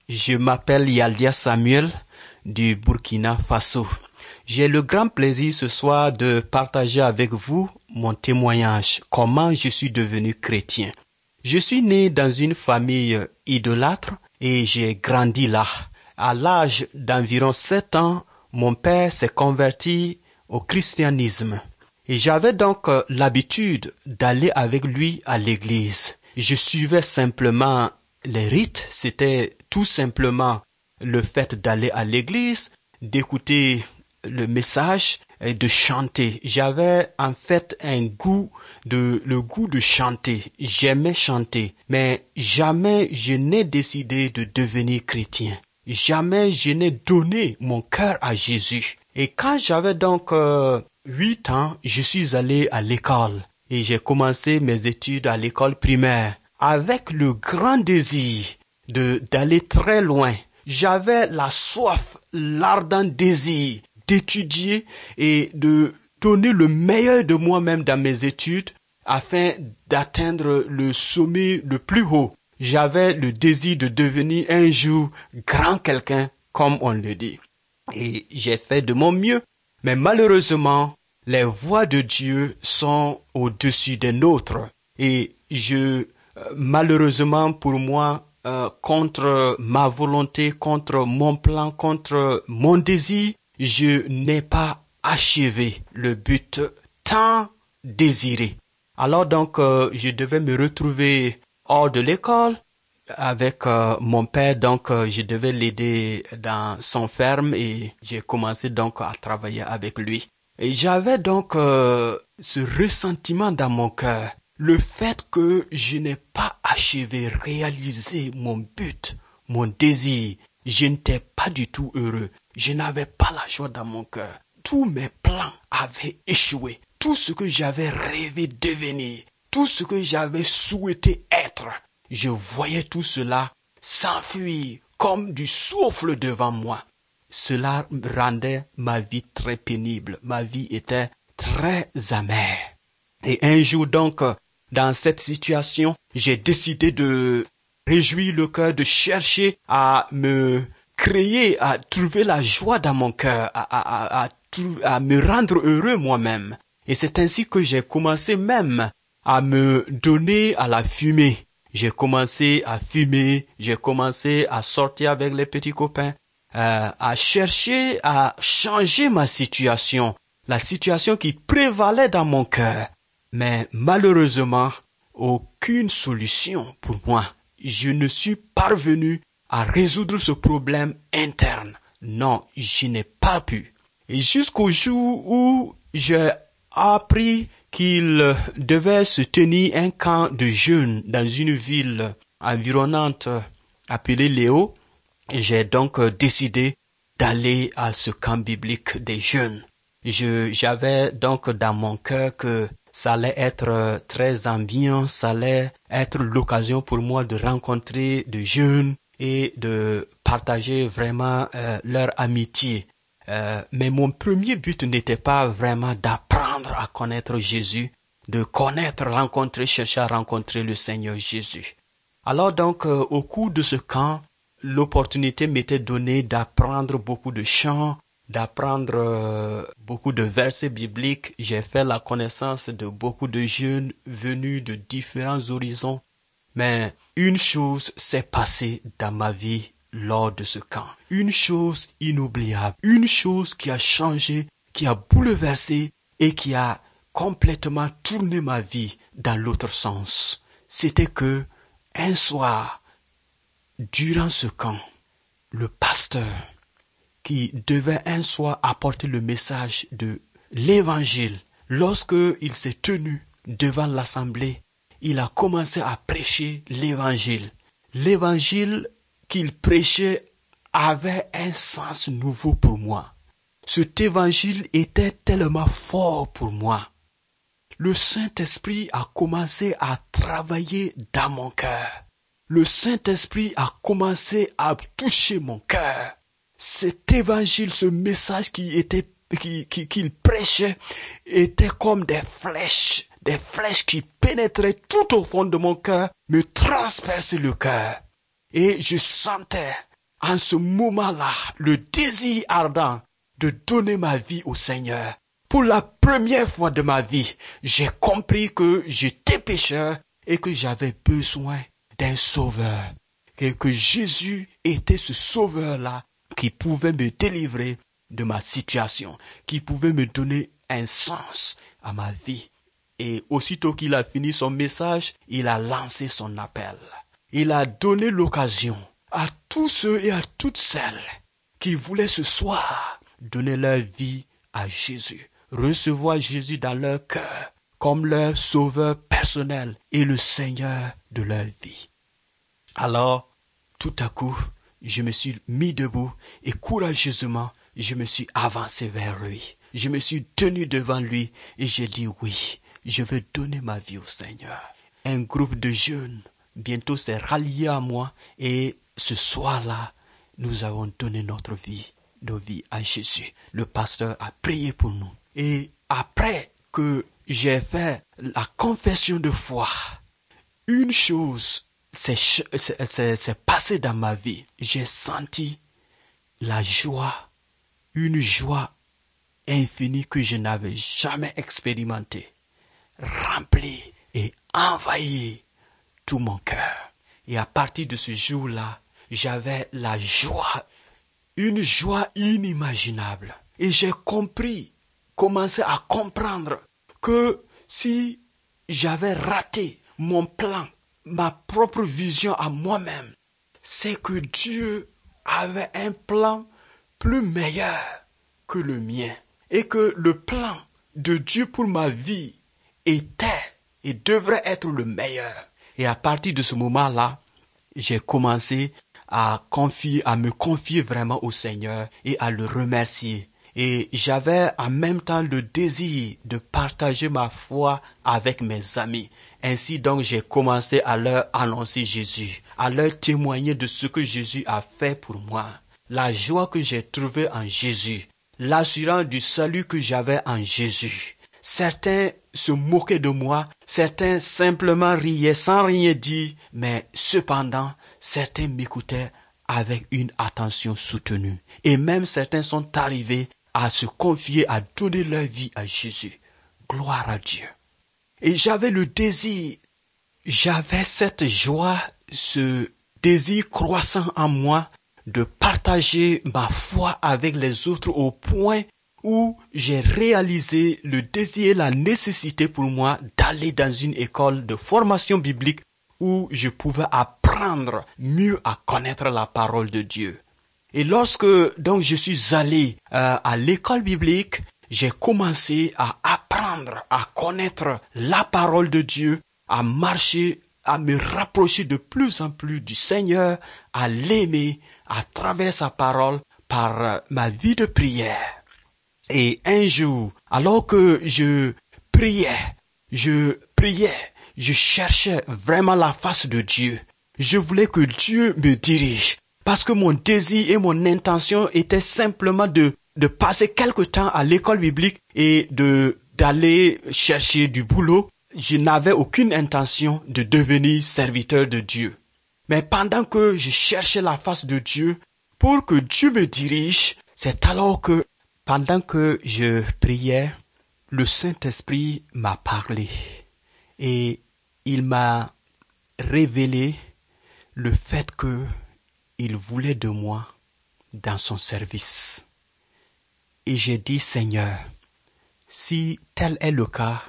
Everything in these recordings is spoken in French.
Je m'appelle Yaldia Samuel du Burkina Faso. J'ai le grand plaisir ce soir de partager avec vous mon témoignage, comment je suis devenu chrétien. Je suis né dans une famille idolâtre et j'ai grandi là. À l'âge d'environ 7 ans, mon père s'est converti au christianisme. Et j'avais donc l'habitude d'aller avec lui à l'église. Je suivais simplement les rites, c'était tout simplement le fait d'aller à l'église, d'écouter le message et de chanter. J'avais en fait le goût de chanter. J'aimais chanter, mais jamais je n'ai décidé de devenir chrétien. Jamais je n'ai donné mon cœur à Jésus. Et quand j'avais donc 8 ans, je suis allé à l'école et j'ai commencé mes études à l'école primaire avec le grand désir d'aller très loin. J'avais la soif, l'ardent désir d'étudier et de donner le meilleur de moi-même dans mes études afin d'atteindre le sommet le plus haut. J'avais le désir de devenir un jour grand quelqu'un, comme on le dit. Et j'ai fait de mon mieux. Mais malheureusement, les voies de Dieu sont au-dessus des nôtres. Et malheureusement pour moi, contre ma volonté, contre mon plan, contre mon désir, je n'ai pas achevé le but tant désiré. Alors donc, je devais me retrouver hors de l'école avec mon père. Donc, je devais l'aider dans son ferme et j'ai commencé donc à travailler avec lui. Et j'avais donc ce ressentiment dans mon cœur. Le fait que je n'ai pas achevé, réalisé mon but, mon désir, je n'étais pas du tout heureux. Je n'avais pas la joie dans mon cœur. Tous mes plans avaient échoué. Tout ce que j'avais rêvé devenir, tout ce que j'avais souhaité être, je voyais tout cela s'enfuir comme du souffle devant moi. Cela rendait ma vie très pénible. Ma vie était très amère. Et un jour donc, dans cette situation, j'ai décidé de réjouir le cœur, de chercher à me créer, à trouver la joie dans mon cœur, à me rendre heureux moi-même. Et c'est ainsi que j'ai commencé même à me donner à la fumée. J'ai commencé à fumer, j'ai commencé à sortir avec les petits copains, à chercher à changer ma situation, la situation qui prévalait dans mon cœur. Mais malheureusement, aucune solution pour moi. Je ne suis parvenu à résoudre ce problème interne. Non, je n'ai pas pu. Et jusqu'au jour où j'ai appris qu'il devait se tenir un camp de jeunes dans une ville environnante appelée Léo, j'ai donc décidé d'aller à ce camp biblique des jeunes. J'avais donc dans mon cœur que ça allait être très ambiant, ça allait être l'occasion pour moi de rencontrer des jeunes et de partager vraiment leur amitié. Mais mon premier but n'était pas vraiment d'apprendre à connaître Jésus, de connaître, rencontrer, chercher à rencontrer le Seigneur Jésus. Alors donc, au cours de ce camp, l'opportunité m'était donnée d'apprendre beaucoup de chants, d'apprendre beaucoup de versets bibliques. J'ai fait la connaissance de beaucoup de jeunes venus de différents horizons. Mais une chose s'est passée dans ma vie lors de ce camp. Une chose inoubliable, une chose qui a changé, qui a bouleversé et qui a complètement tourné ma vie dans l'autre sens. C'était que, un soir, durant ce camp, le pasteur qui devait un soir apporter le message de l'évangile, lorsque il s'est tenu devant l'assemblée, il a commencé à prêcher l'évangile. L'évangile qu'il prêchait avait un sens nouveau pour moi. Cet évangile était tellement fort pour moi. Le Saint-Esprit a commencé à travailler dans mon cœur. Le Saint-Esprit a commencé à toucher mon cœur. Cet évangile, ce message qu'il prêchait était comme des flèches qui pénétraient tout au fond de mon cœur, me transperçaient le cœur. Et je sentais en ce moment-là, le désir ardent de donner ma vie au Seigneur. Pour la première fois de ma vie, j'ai compris que j'étais pécheur et que j'avais besoin d'un sauveur. Et que Jésus était ce sauveur-là qui pouvait me délivrer de ma situation, qui pouvait me donner un sens à ma vie. Et aussitôt qu'il a fini son message, il a lancé son appel. Il a donné l'occasion à tous ceux et à toutes celles qui voulaient ce soir donner leur vie à Jésus, recevoir Jésus dans leur cœur comme leur sauveur personnel et le Seigneur de leur vie. Alors, tout à coup, je me suis mis debout et courageusement, je me suis avancé vers lui. Je me suis tenu devant lui et j'ai dit oui, je veux donner ma vie au Seigneur. Un groupe de jeunes bientôt s'est rallié à moi et ce soir-là, nous avons donné notre vie, nos vies à Jésus. Le pasteur a prié pour nous. Et après que j'ai fait la confession de foi, une chose s'est passée dans ma vie. J'ai senti la joie, une joie infinie que je n'avais jamais expérimentée, remplie et envahie tout mon cœur. Et à partir de ce jour-là, j'avais la joie, une joie inimaginable. Et j'ai commencé à comprendre que si j'avais raté mon plan, ma propre vision à moi-même, c'est que Dieu avait un plan plus meilleur que le mien. Et que le plan de Dieu pour ma vie était et devrait être le meilleur. Et à partir de ce moment-là, j'ai commencé à me confier vraiment au Seigneur et à le remercier. Et j'avais en même temps le désir de partager ma foi avec mes amis. Ainsi donc j'ai commencé à leur annoncer Jésus, à leur témoigner de ce que Jésus a fait pour moi. La joie que j'ai trouvée en Jésus, l'assurance du salut que j'avais en Jésus. Certains se moquaient de moi, certains simplement riaient sans rien dire, mais cependant, certains m'écoutaient avec une attention soutenue. Et même certains sont arrivés à se confier, à donner leur vie à Jésus. Gloire à Dieu. Et j'avais le désir, j'avais cette joie, ce désir croissant en moi de partager ma foi avec les autres au point où j'ai réalisé le désir et la nécessité pour moi d'aller dans une école de formation biblique où je pouvais apprendre mieux à connaître la parole de Dieu. Et lorsque donc je suis allé à l'école biblique, j'ai commencé à apprendre à connaître la parole de Dieu, à marcher, à me rapprocher de plus en plus du Seigneur, à l'aimer à travers sa parole par ma vie de prière. Et un jour, alors que je priais, je cherchais vraiment la face de Dieu. Je voulais que Dieu me dirige. Parce que mon désir et mon intention était simplement de passer quelque temps à l'école biblique et d'aller chercher du boulot. Je n'avais aucune intention de devenir serviteur de Dieu. Mais pendant que je cherchais la face de Dieu, pour que Dieu me dirige, c'est alors que, pendant que je priais, le Saint-Esprit m'a parlé. Et il m'a révélé le fait que il voulait de moi dans son service. Et j'ai dit, Seigneur, si tel est le cas,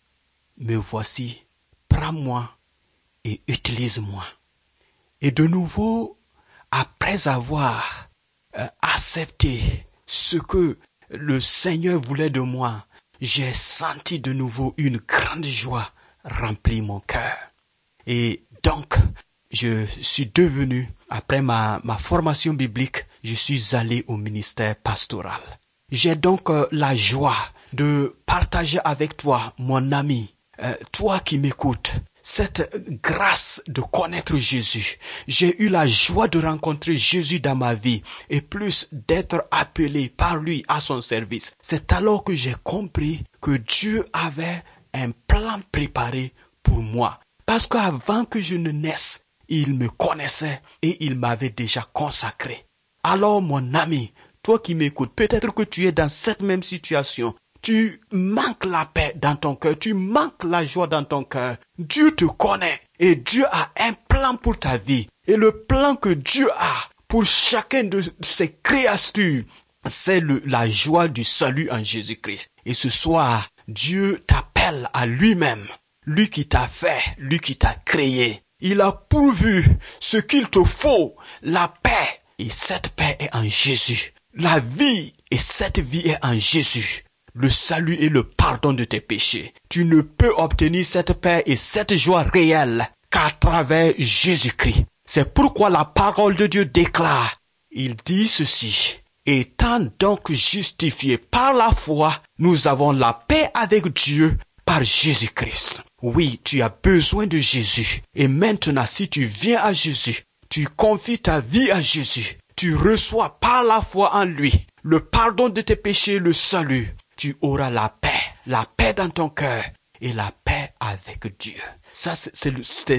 me voici, prends-moi et utilise-moi. Et de nouveau, après avoir accepté ce que le Seigneur voulait de moi, j'ai senti de nouveau une grande joie remplir mon cœur. Et donc, je suis devenu, après ma formation biblique, je suis allé au ministère pastoral. J'ai donc la joie de partager avec toi, mon ami, toi qui m'écoutes, cette grâce de connaître Jésus. J'ai eu la joie de rencontrer Jésus dans ma vie et plus d'être appelé par lui à son service. C'est alors que j'ai compris que Dieu avait un plan préparé pour moi. Parce qu'avant que je ne naisse, il me connaissait et il m'avait déjà consacré. Alors mon ami, toi qui m'écoutes, peut-être que tu es dans cette même situation. Tu manques la paix dans ton cœur, tu manques la joie dans ton cœur. Dieu te connaît et Dieu a un plan pour ta vie. Et le plan que Dieu a pour chacun de ses créatures, c'est la joie du salut en Jésus-Christ. Et ce soir, Dieu t'appelle à lui-même, lui qui t'a fait, lui qui t'a créé. Il a pourvu ce qu'il te faut, la paix. Et cette paix est en Jésus. La vie et cette vie est en Jésus. Le salut et le pardon de tes péchés. Tu ne peux obtenir cette paix et cette joie réelle qu'à travers Jésus-Christ. C'est pourquoi la parole de Dieu déclare, il dit ceci, étant donc justifiés par la foi, nous avons la paix avec Dieu par Jésus-Christ. Oui, tu as besoin de Jésus. Et maintenant, si tu viens à Jésus, tu confies ta vie à Jésus, tu reçois par la foi en lui le pardon de tes péchés, le salut. Tu auras la paix dans ton cœur et la paix avec Dieu. Ça, c'est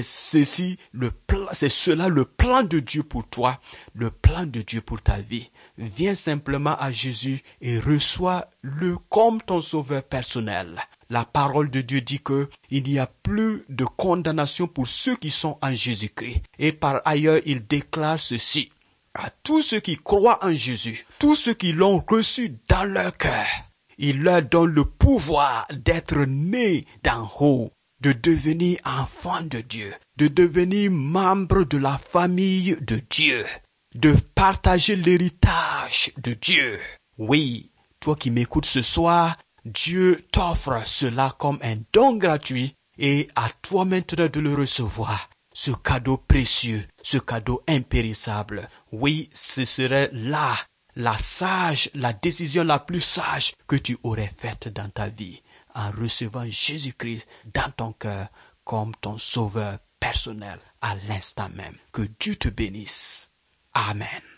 cela le plan de Dieu pour toi, le plan de Dieu pour ta vie. Viens simplement à Jésus et reçois-le comme ton sauveur personnel. La parole de Dieu dit que il n'y a plus de condamnation pour ceux qui sont en Jésus-Christ. Et par ailleurs, il déclare ceci à tous ceux qui croient en Jésus, tous ceux qui l'ont reçu dans leur cœur. Il leur donne le pouvoir d'être nés d'en haut, de devenir enfants de Dieu, de devenir membres de la famille de Dieu, de partager l'héritage de Dieu. Oui, toi qui m'écoutes ce soir, Dieu t'offre cela comme un don gratuit et à toi maintenant de le recevoir. Ce cadeau précieux, ce cadeau impérissable. Oui, ce serait là la décision la plus sage que tu aurais faite dans ta vie, en recevant Jésus-Christ dans ton cœur comme ton sauveur personnel à l'instant même. Que Dieu te bénisse. Amen.